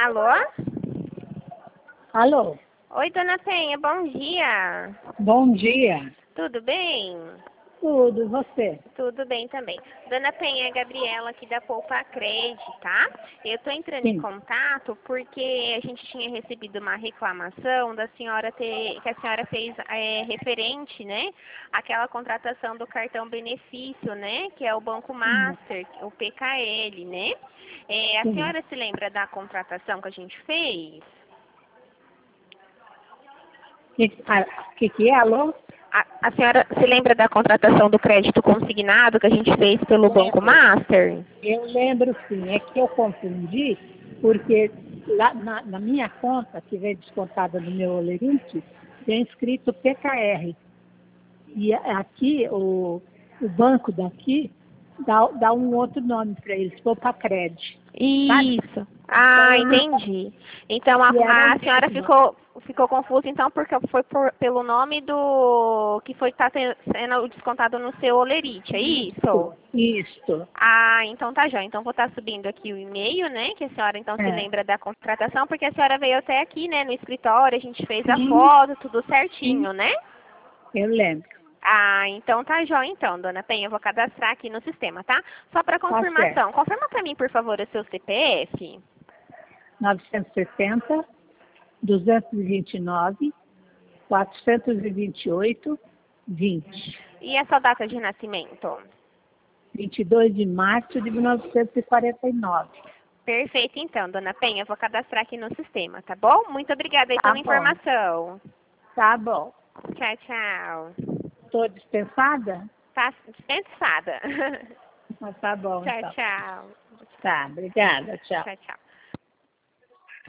Alô? Alô, Oi, dona Penha, bom dia. bom dia. Tudo bem? Tudo, você? Tudo bem também. Dona Penha, é a Gabriela aqui da Poupa Cred, tá? Eu tô entrando em Sim. contato porque a gente tinha recebido uma reclamação da senhora que a senhora fez referente, né? Àquela contratação do cartão benefício, né? Que é o Banco Master, o PKL, né? A Sim. senhora se lembra da contratação que a gente fez? Que é? Alô? A senhora se lembra da contratação do crédito consignado que a gente fez pelo Banco Lembro. Master? Eu lembro sim. É que eu confundi, porque lá na minha conta, que vem descontada no meu Olerite, tem escrito PKR. E aqui, o banco daqui dá um outro nome para eles, Popacred. Sabe? Isso. Então Ah, eu não entendi. Então sabia que era a a senhora mesma. ficou confusa então porque foi pelo nome do que foi tá sendo descontado no seu Olerite, é isso? Isso. Ah, então tá já. Então vou estar subindo aqui o e-mail, né? Que a senhora então se É. lembra da contratação, porque a senhora veio até aqui, né, no escritório, a gente fez a Sim, foto, tudo sim, certinho, né? eu lembro. Ah, então tá jóia então, dona Penha. Eu vou cadastrar aqui no sistema, tá? Só para Tá certo. confirmação. Confirma para mim, por favor, o seu CPF 960, 229, 428, 20. e a sua data de nascimento. 22 de março de 1949. Perfeito, então, dona Penha. Eu vou cadastrar aqui no sistema, tá bom? Muito obrigada aí Tá pela bom. informação. Tá bom. Tchau, tchau. Estou dispensada? Tá dispensada. Mas tá bom, Tchau, então. tchau. Tá, obrigada. Tchau. Tchau, tchau.